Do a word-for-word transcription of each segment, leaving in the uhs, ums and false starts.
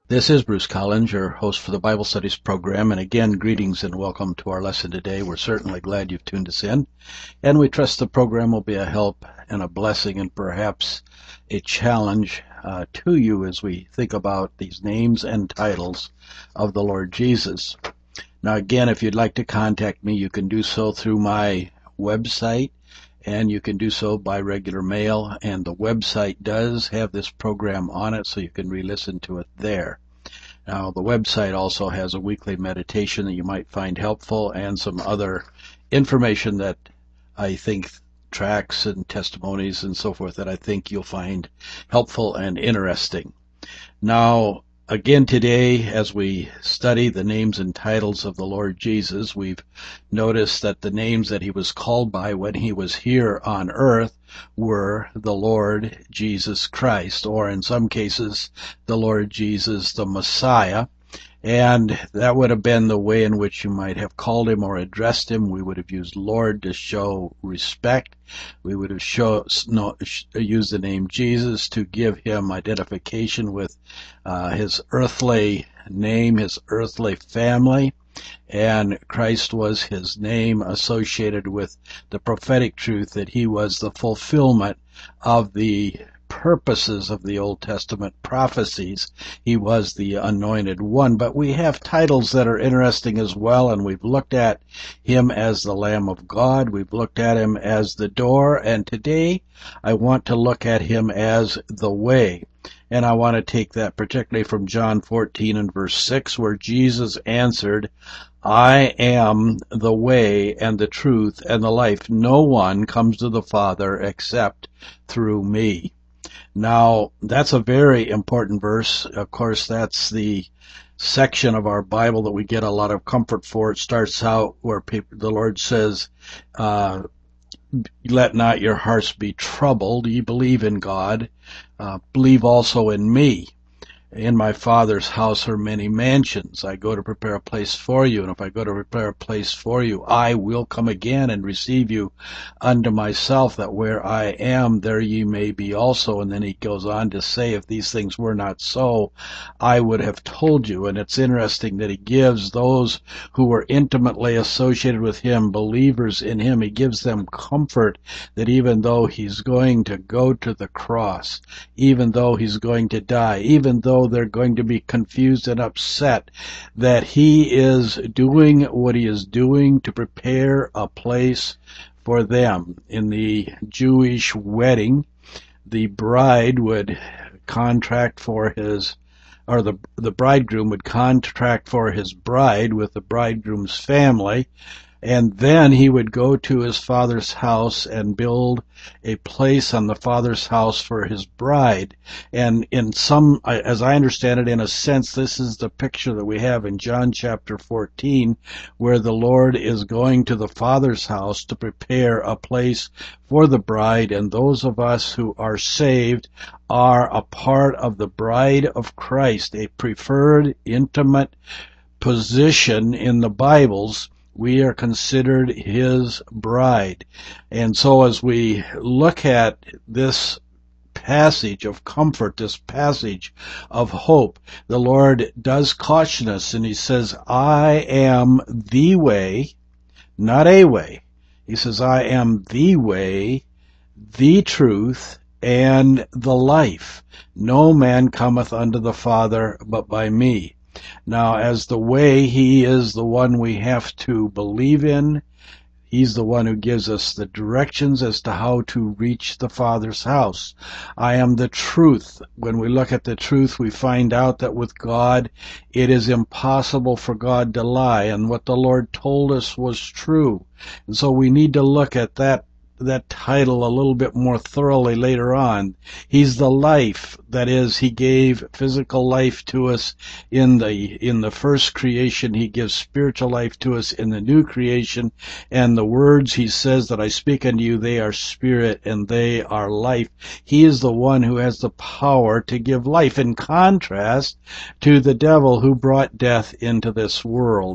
This is Bruce Collins, your host for the Bible Studies program, and again, greetings and welcome to our lesson today. We're certainly glad you've tuned us in, and we trust the program will be a help and a blessing and perhaps a challenge uh, to you as we think about these names and titles of the Lord Jesus. Now again, if you'd like to contact me, you can do so through my website, and you can do so by regular mail, and the website does have this program on it, so you can re-listen to it there. Now, the website also has a weekly meditation that you might find helpful and some other information that I think tracks and testimonies and so forth that I think you'll find helpful and interesting. Now, again today, as we study the names and titles of the Lord Jesus, we've noticed that the names that he was called by when he was here on earth were the Lord Jesus Christ, or in some cases, the Lord Jesus the Messiah. And that would have been the way in which you might have called him or addressed him. We would have used Lord to show respect. We would have show, no, used the name Jesus to give him identification with uh, his earthly name, his earthly family. And Christ was his name associated with the prophetic truth that he was the fulfillment of the purposes of the Old Testament prophecies. He was the anointed one. But we have titles that are interesting as well, and we've looked at him as the Lamb of God. We've looked at him as the door, and today I want to look at him as the way. And I want to take that particularly from John fourteen and verse six, where Jesus answered, I am the way and the truth and the life. No one comes to the Father except through me. Now, that's a very important verse. Of course, that's the section of our Bible that we get a lot of comfort for. It starts out where people, the Lord says, uh, let not your hearts be troubled. Ye believe in God. Uh, believe also in me. In my Father's house are many mansions. I go to prepare a place for you, and if I go to prepare a place for you, I will come again and receive you unto myself, that where I am, there ye may be also. And then he goes on to say, if these things were not so, I would have told you. And it's interesting that he gives those who were intimately associated with him, believers in him, he gives them comfort that even though he's going to go to the cross, even though he's going to die, even though they're going to be confused and upset, that he is doing what he is doing to prepare a place for them. In the Jewish wedding, the bride would contract for his, or the, the bridegroom would contract for his bride with the bridegroom's family, and then he would go to his father's house and build a place on the father's house for his bride. And in some, as I understand it, in a sense, this is the picture that we have in John chapter fourteen, where the Lord is going to the Father's house to prepare a place for the bride, and those of us who are saved are a part of the bride of Christ, a preferred, intimate position in the Bibles. We are considered his bride. And so as we look at this passage of comfort, this passage of hope, the Lord does caution us, and he says, I am the way, not a way. He says, I am the way, the truth, and the life. No man cometh unto the Father but by me. Now, as the way, he is the one we have to believe in. He's the one who gives us the directions as to how to reach the Father's house. I am the truth. When we look at the truth, we find out that with God, it is impossible for God to lie, and what the Lord told us was true. And so we need to look at that that title a little bit more thoroughly later on. He's the life. That is, he gave physical life to us in the in the first creation. He gives spiritual life to us in the new creation. And the words he says that I speak unto you, they are spirit and they are life. He is the one who has the power to give life, in contrast to the devil who brought death into this world.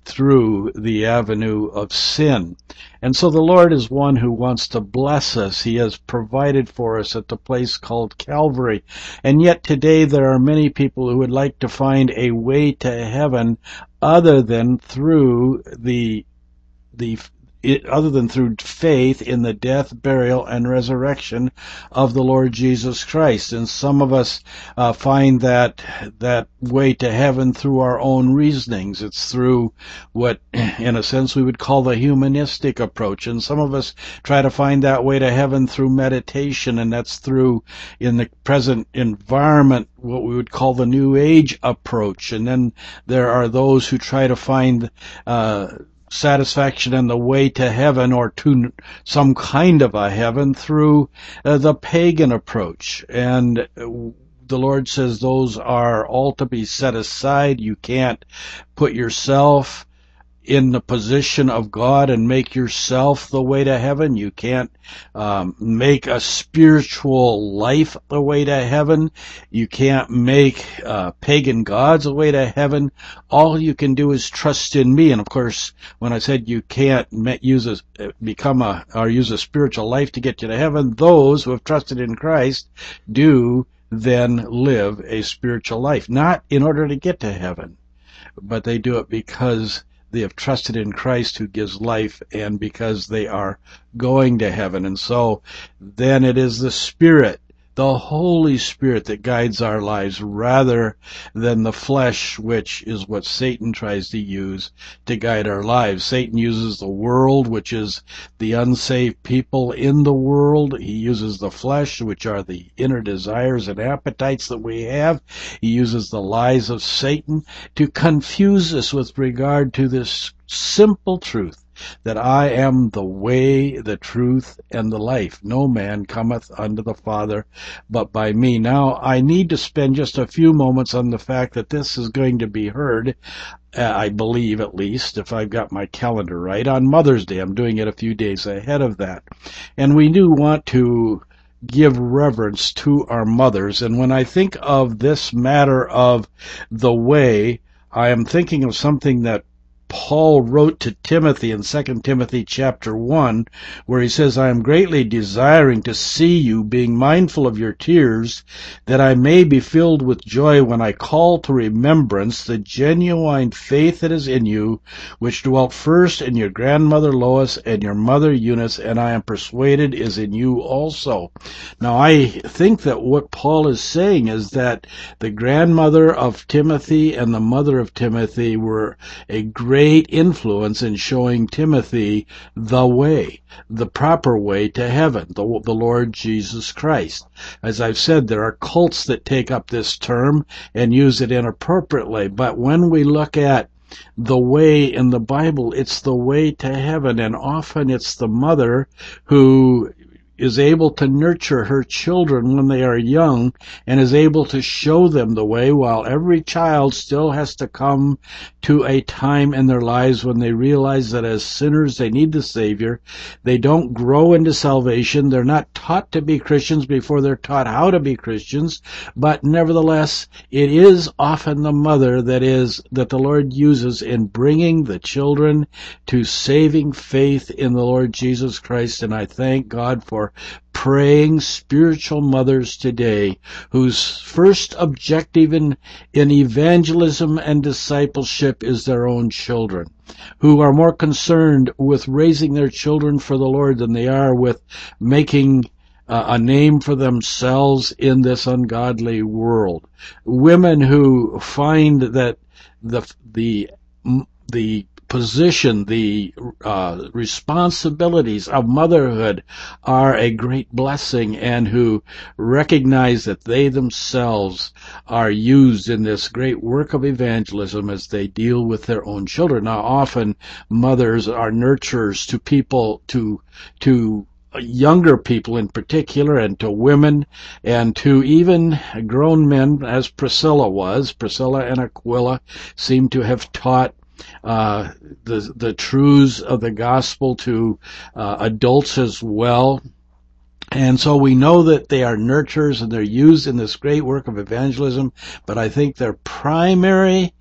through the avenue of sin. And so the Lord is one who wants to bless us. He has provided for us at the place called Calvary. And yet today there are many people who would like to find a way to heaven other than through the the It, other than through faith in the death, burial, and resurrection of the Lord Jesus Christ. And some of us uh, find that that way to heaven through our own reasonings. It's through what, in a sense, we would call the humanistic approach. And some of us try to find that way to heaven through meditation, and that's through, in the present environment, what we would call the New Age approach. And then there are those who try to find uh satisfaction and the way to heaven, or to some kind of a heaven, through uh, the pagan approach. And uh, the Lord says those are all to be set aside. You can't put yourself in the position of God and make yourself the way to heaven. You can't um, make a spiritual life the way to heaven. You can't make uh, pagan gods the way to heaven. All you can do is trust in me. And of course, when I said you can't use a, become a, or use a spiritual life to get you to heaven, those who have trusted in Christ do then live a spiritual life. Not in order to get to heaven, but they do it because they have trusted in Christ who gives life, and because they are going to heaven. And so then it is the Spirit, the Holy Spirit, that guides our lives rather than the flesh, which is what Satan tries to use to guide our lives. Satan uses the world, which is the unsaved people in the world. He uses the flesh, which are the inner desires and appetites that we have. He uses the lies of Satan to confuse us with regard to this simple truth, that I am the way, the truth, and the life. No man cometh unto the Father but by me. Now, I need to spend just a few moments on the fact that this is going to be heard, uh, I believe at least, if I've got my calendar right, on Mother's Day. I'm doing it a few days ahead of that. And we do want to give reverence to our mothers. And when I think of this matter of the way, I am thinking of something that Paul wrote to Timothy in Second Timothy chapter one, where he says, I am greatly desiring to see you, being mindful of your tears, that I may be filled with joy when I call to remembrance the genuine faith that is in you, which dwelt first in your grandmother Lois and your mother Eunice, and I am persuaded is in you also. Now, I think that what Paul is saying is that the grandmother of Timothy and the mother of Timothy were a great great influence in showing Timothy the way, the proper way to heaven, the, the Lord Jesus Christ. As I've said, there are cults that take up this term and use it inappropriately, but when we look at the way in the Bible, it's the way to heaven, and often it's the mother who is able to nurture her children when they are young and is able to show them the way, while every child still has to come to a time in their lives when they realize that as sinners they need the Savior. They don't grow into salvation. They're not taught to be Christians before they're taught how to be Christians, but nevertheless, it is often the mother that is that the Lord uses in bringing the children to saving faith in the Lord Jesus Christ. And I thank God for praying spiritual mothers today whose first objective in, in evangelism and discipleship is their own children, who are more concerned with raising their children for the Lord than they are with making uh, a name for themselves in this ungodly world. Women who find that the the the position, the uh, responsibilities of motherhood are a great blessing, and who recognize that they themselves are used in this great work of evangelism as they deal with their own children. Now, often mothers are nurturers to people, to to younger people in particular, and to women, and to even grown men, as Priscilla was. Priscilla and Aquila seem to have taught Uh, the the truths of the gospel to uh, adults as well. And so we know that they are nurturers and they're used in this great work of evangelism, but I think their primary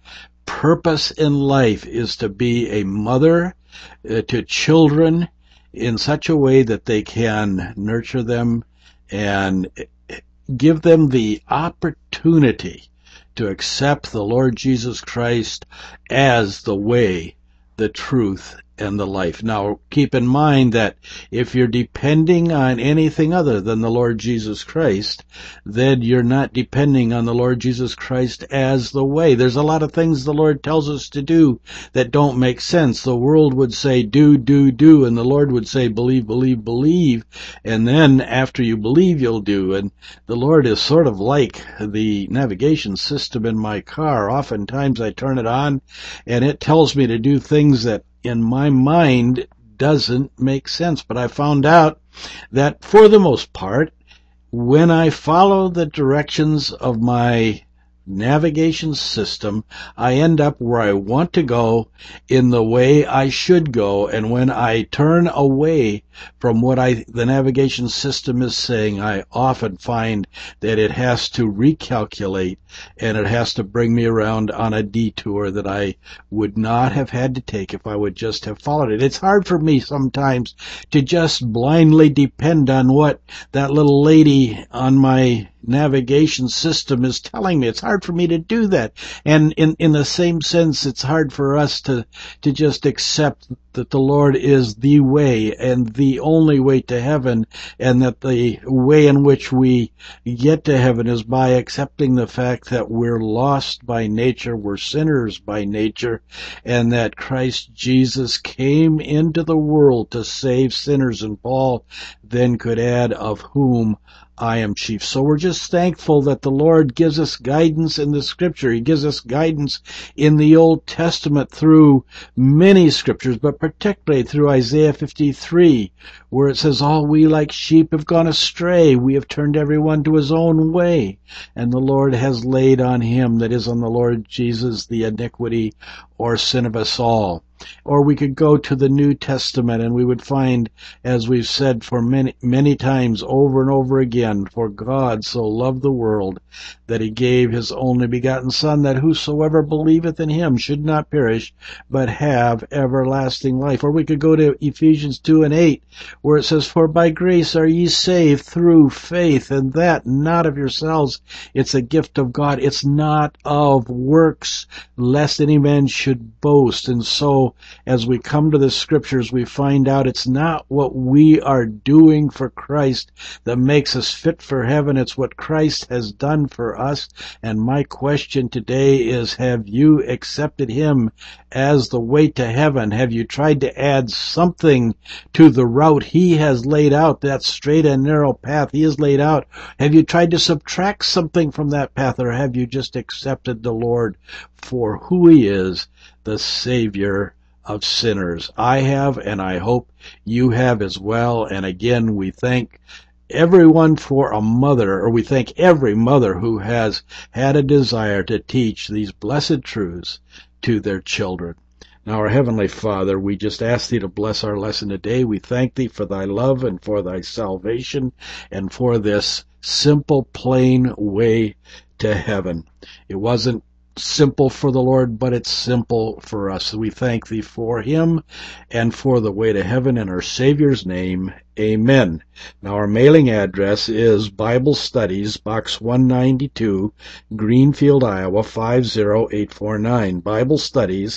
purpose in life is to be a mother uh, to children in such a way that they can nurture them and give them the opportunity to accept the Lord Jesus Christ as the way, the truth, and the life. Now, keep in mind that if you're depending on anything other than the Lord Jesus Christ, then you're not depending on the Lord Jesus Christ as the way. There's a lot of things the Lord tells us to do that don't make sense. The world would say, do, do, do, and the Lord would say, believe, believe, believe, and then after you believe, you'll do. And the Lord is sort of like the navigation system in my car. Oftentimes I turn it on, and it tells me to do things that in my mind doesn't make sense. But I found out that for the most part, when I follow the directions of my navigation system, I end up where I want to go in the way I should go. And when I turn away from what I the navigation system is saying, I often find that it has to recalculate and it has to bring me around on a detour that I would not have had to take if I would just have followed it. It's hard for me sometimes to just blindly depend on what that little lady on my navigation system is telling me. It's hard for me to do that. And in, in the same sense, it's hard for us to, to just accept that the Lord is the way and the only way to heaven, and that the way in which we get to heaven is by accepting the fact that we're lost by nature, we're sinners by nature, and that Christ Jesus came into the world to save sinners. And Paul then could add, of whom I am chief. So we're just thankful that the Lord gives us guidance in the Scripture. He gives us guidance in the Old Testament through many Scriptures, but particularly through Isaiah fifty-three, where it says, all we like sheep have gone astray. We have turned everyone to his own way. And the Lord has laid on him, that is on the Lord Jesus, the iniquity or sin of us all. Or we could go to the New Testament and we would find, as we've said for many, many times over and over again, for God so loved the world that he gave his only begotten Son, that whosoever believeth in him should not perish, but have everlasting life. Or we could go to Ephesians two and eight, where it says, for by grace are ye saved through faith, and that not of yourselves. It's a gift of God. It's not of works, lest any man should boast. And so, as we come to the Scriptures, we find out it's not what we are doing for Christ that makes us fit for heaven. It's what Christ has done for us. And my question today is, have you accepted him as the way to heaven? Have you tried to add something to the route he has laid out, that straight and narrow path he has laid out? Have you tried to subtract something from that path, or have you just accepted the Lord for who he is, the Savior of sinners? I have, and I hope you have as well. And again, we thank everyone for a mother, or we thank every mother who has had a desire to teach these blessed truths to their children. Now, our Heavenly Father, we just ask thee to bless our lesson today. We thank thee for thy love and for thy salvation and for this simple, plain way to heaven. It wasn't simple for the Lord, but it's simple for us. We thank thee for him and for the way to heaven in our Savior's name. Amen. Now, our mailing address is Bible Studies, Box one ninety-two, Greenfield, Iowa, five zero eight four nine. Bible Studies,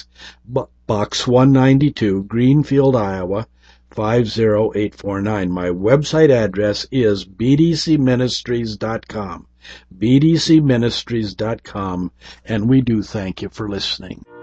Box one ninety-two, Greenfield, Iowa, five zero eight four nine. My website address is b d c ministries dot com. b d c ministries dot com, and we do thank you for listening.